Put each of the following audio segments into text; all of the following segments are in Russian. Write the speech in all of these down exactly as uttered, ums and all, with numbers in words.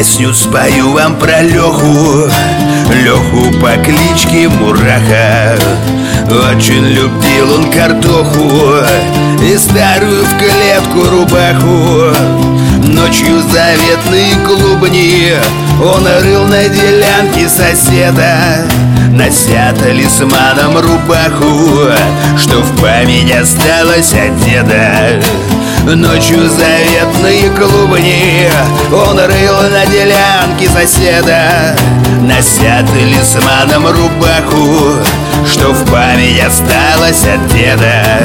Песню спою вам про Леху, Леху по кличке Мураха. Очень любил он картоху и старую в клетку рубаху. Ночью заветные клубни он рыл на делянке соседа, нося талисманом рубаху, что в память осталось от деда. Ночью заветные клубни он рыл на делянке соседа, нося талисманом рубаху, что в память осталось от деда.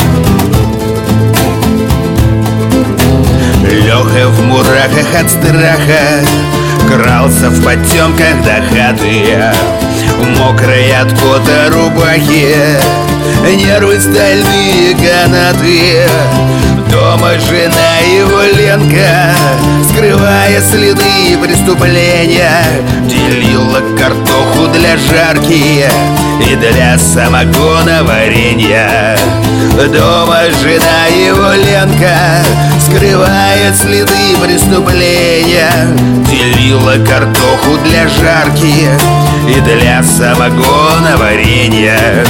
Леха в мурахах от страха крался в потемках до хаты, мокрой от пота рубахи, нервы стальные канаты. Дома жена его Ленка, скрывая следы преступления, делила картоху для жарки и для самогона варенья. Дома жена его Ленка, скрывая следы преступления, делила картоху для жарки и для самогона варенья.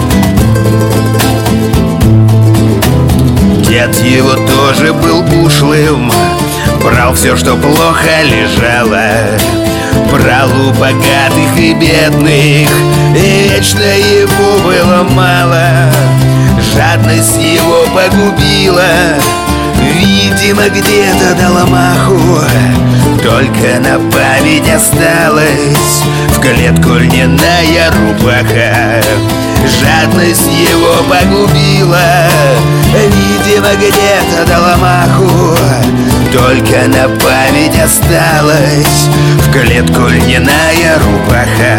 Дед его тоже был ушлым, брал все, что плохо лежало, брал у богатых и бедных, и вечно ему было мало. Жадность его погубила, видимо, где-то дала маху. Только на память осталась в клетку льняная рубаха. Жадность его погубила, видимо, где-то дала маху. Только на память осталась в клетку льняная рубаха.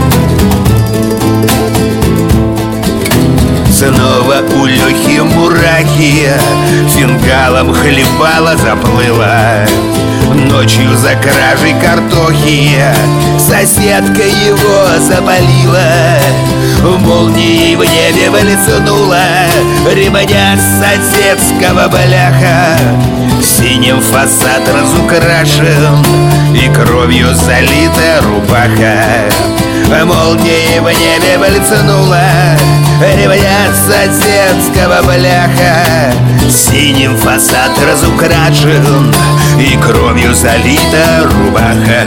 Снова у Лехи Мурахи фингалом хлебала заплыла. Ночью за кражей картохи соседка его запалила. Молнией в небе блеснула ремня соседского бляха. Синим фасад разукрашен и кровью залита рубаха. Молнией в небе блеснула ремня соседского бляха. Синим фасад разукрашен и кровью залита рубаха.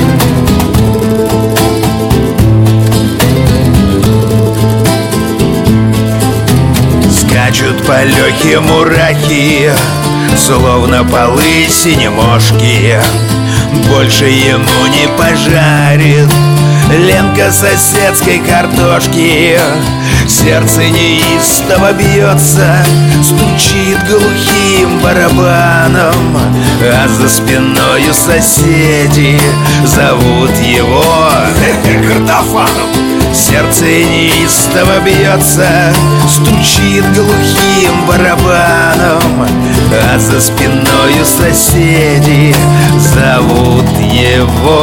Скачут по Лехе мурахи, словно полы синемошки. Больше ему не пожарит Ленка соседской картошки. Сердце неистово бьется, стучит глухим барабаном, а за спиною соседи зовут его картофаном. Сердце неистово бьется, стучит глухим барабаном, а за спиною соседи зовут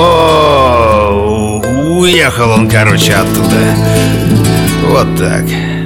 его. Уехал он, короче, оттуда. Вот так.